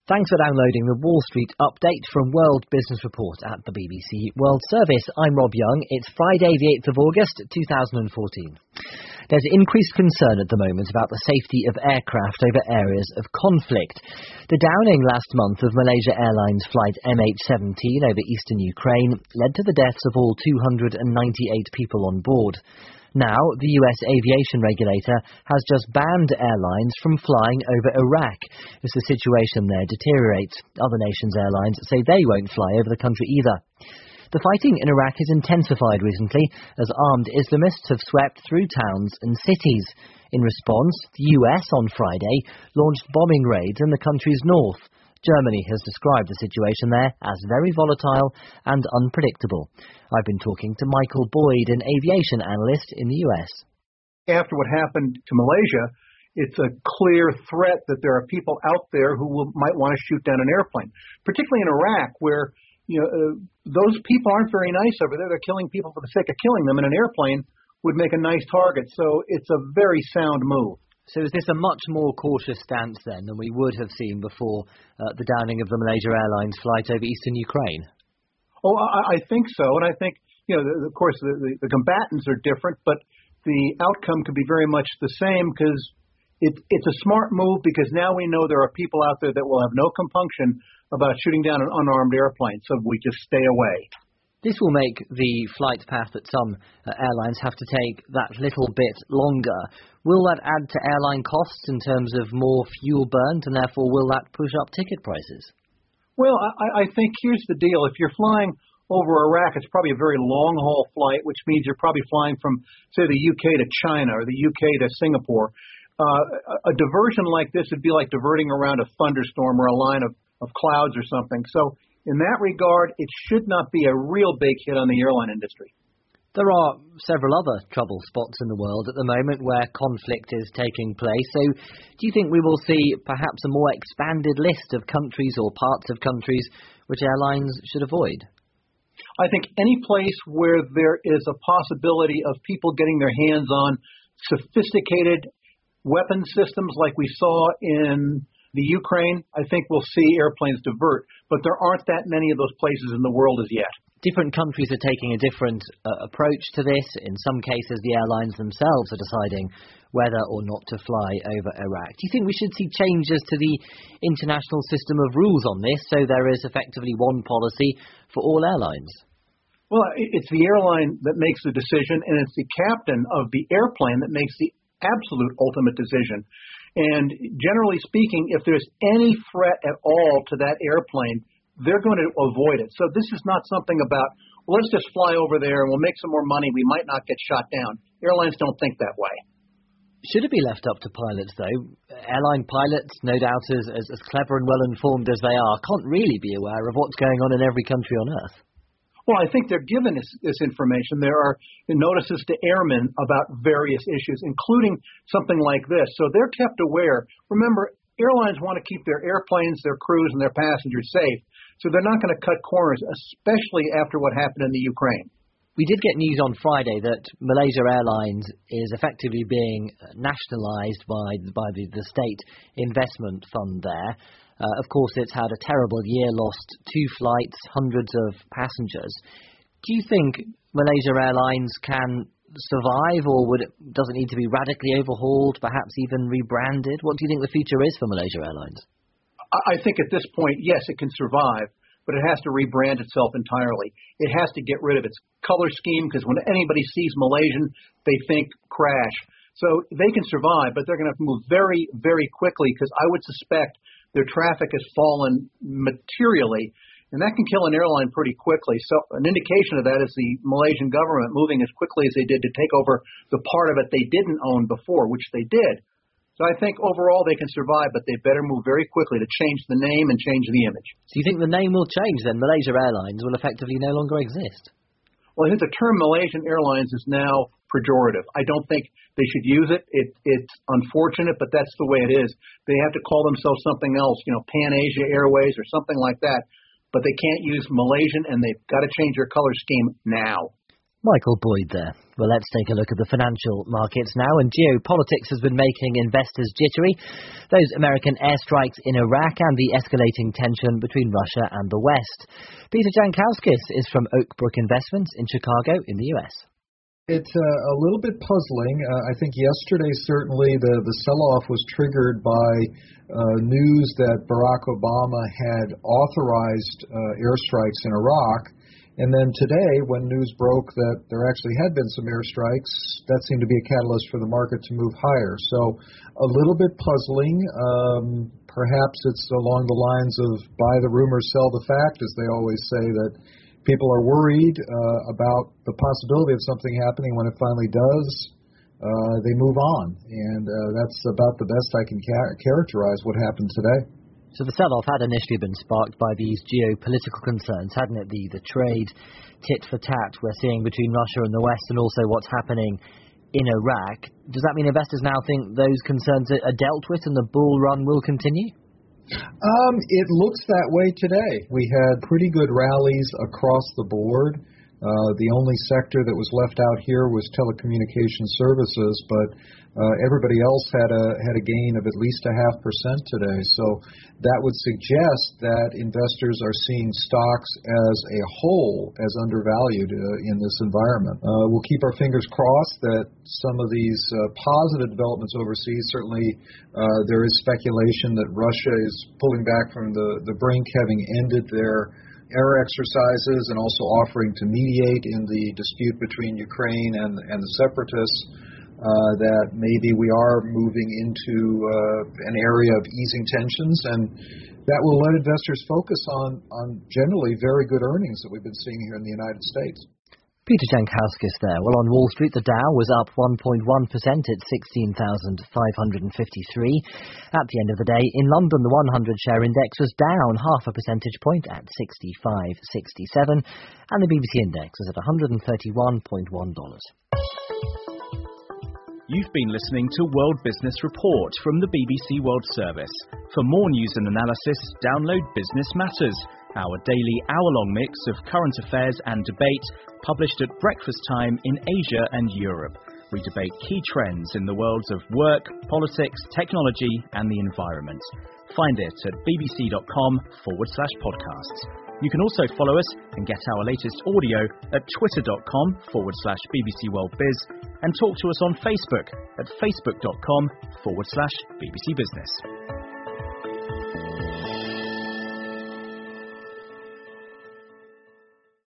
Thanks for downloading the Wall Street update from World Business Report at the BBC World Service. I'm Rob Young. It's Friday the 8th of August 2014. There's increased concern at the moment about the safety of aircraft over areas of conflict. The downing last month of Malaysia Airlines flight MH17 over eastern Ukraine led to the deaths of all 298 people on board. Now, the US aviation regulator has just banned airlines from flying over Iraq as the situation there deteriorates. Other nations' airlines say they won't fly over the country either. The fighting in Iraq has intensified recently as armed Islamists have swept through towns and cities. In response, the US on Friday launched bombing raids in the country's north. Germany has described the situation there as very volatile and unpredictable. I've been talking to Michael Boyd, an aviation analyst in the US. After what happened to Malaysia, it's a clear threat that there are people out there who might want to shoot down an airplane, particularly in Iraq, where those people aren't very nice over there. They're killing people for the sake of killing them, and an airplane would make a nice target. So it's a very sound move. So is this a much more cautious stance then than we would have seen before the downing of the Malaysia Airlines flight over eastern Ukraine? Oh, I think so. And I think, of course, the combatants are different, but the outcome could be very much the same because it's a smart move because now we know there are people out there that will have no compunction about shooting down an unarmed airplane, so we just stay away. This will make the flight path that some airlines have to take that little bit longer. Will that add to airline costs in terms of more fuel burnt, and therefore will that push up ticket prices? Well, I think here's the deal. If you're flying over Iraq, it's probably a very long-haul flight, which means you're probably flying from, say, the UK to China or the UK to Singapore. A diversion like this would be like diverting around a thunderstorm or a line of clouds or something. So in that regard, it should not be a real big hit on the airline industry. There are several other trouble spots in the world at the moment where conflict is taking place. So do you think we will see perhaps a more expanded list of countries or parts of countries which airlines should avoid? I think any place where there is a possibility of people getting their hands on sophisticated weapon systems like we saw in the Ukraine, I think we'll see airplanes divert. But there aren't that many of those places in the world as yet. Different countries are taking a different approach to this. In some cases, the airlines themselves are deciding whether or not to fly over Iraq. Do you think we should see changes to the international system of rules on this so there is effectively one policy for all airlines? Well, it's the airline that makes the decision, and it's the captain of the airplane that makes the absolute ultimate decision. And generally speaking, if there's any threat at all to that airplane, they're going to avoid it. So this is not something about, well, let's just fly over there and we'll make some more money. We might not get shot down. Airlines don't think that way. Should it be left up to pilots, though? Airline pilots, no doubt as clever and well-informed as they are, can't really be aware of what's going on in every country on Earth. Well, I think they're given this information. There are notices to airmen about various issues, including something like this. So they're kept aware. Remember, airlines want to keep their airplanes, their crews, and their passengers safe. So they're not going to cut corners, especially after what happened in the Ukraine. We did get news on Friday that Malaysia Airlines is effectively being nationalised by the state investment fund there. Of course, it's had a terrible year, lost 2 flights, hundreds of passengers. Do you think Malaysia Airlines can survive, or does it need to be radically overhauled, perhaps even rebranded? What do you think the future is for Malaysia Airlines? I think at this point, yes, it can survive, but it has to rebrand itself entirely. It has to get rid of its color scheme, because when anybody sees Malaysian, they think crash. So they can survive, but they're going to have to move very, very quickly, because I would suspect their traffic has fallen materially, and that can kill an airline pretty quickly. So an indication of that is the Malaysian government moving as quickly as they did to take over the part of it they didn't own before, which they did. So I think overall they can survive, but they better move very quickly to change the name and change the image. So you think the name will change then? Malaysia Airlines will effectively no longer exist? Well, I think the term Malaysian Airlines is now pejorative. I don't think they should use it. It's unfortunate, but that's the way it is. They have to call themselves something else, Pan Asia Airways or something like that. But they can't use Malaysian, and they've got to change their color scheme now. Michael Boyd there. Well, let's take a look at the financial markets now, and geopolitics has been making investors jittery. Those American airstrikes in Iraq and the escalating tension between Russia and the West. Peter Jankowskis is from Oakbrook Investments in Chicago in the US. It's a little bit puzzling. I think yesterday certainly the sell-off was triggered by news that Barack Obama had authorized airstrikes in Iraq. And then today, when news broke that there actually had been some airstrikes, that seemed to be a catalyst for the market to move higher. So a little bit puzzling. Perhaps it's along the lines of buy the rumor, sell the fact, as they always say, that people are worried about the possibility of something happening. When it finally does, they move on. And that's about the best I can characterize what happened today. So the sell-off had initially been sparked by these geopolitical concerns, hadn't it? The trade tit-for-tat we're seeing between Russia and the West, and also what's happening in Iraq. Does that mean investors now think those concerns are dealt with and the bull run will continue? It looks that way today. We had pretty good rallies across the board. The only sector that was left out here was telecommunication services, but everybody else had a gain of at least 0.5% today. So that would suggest that investors are seeing stocks as a whole as undervalued in this environment. We'll keep our fingers crossed that some of these positive developments overseas, certainly there is speculation that Russia is pulling back from the brink, having ended their air exercises and also offering to mediate in the dispute between Ukraine and the separatists, that maybe we are moving into an area of easing tensions, and that will let investors focus on generally very good earnings that we've been seeing here in the United States. Peter Jankowskis there. Well, on Wall Street, the Dow was up 1.1% at 16,553. At the end of the day, in London, the 100-share index was down 0.5 percentage point at 65.67, and the BBC index was at $131.1. You've been listening to World Business Report from the BBC World Service. For more news and analysis, download Business Matters, our daily hour-long mix of current affairs and debate, published at breakfast time in Asia and Europe. We debate key trends in the worlds of work, politics, technology and the environment. Find it at bbc.com/podcasts. You can also follow us and get our latest audio at twitter.com/BBC World Biz and talk to us on Facebook at facebook.com/BBC Business.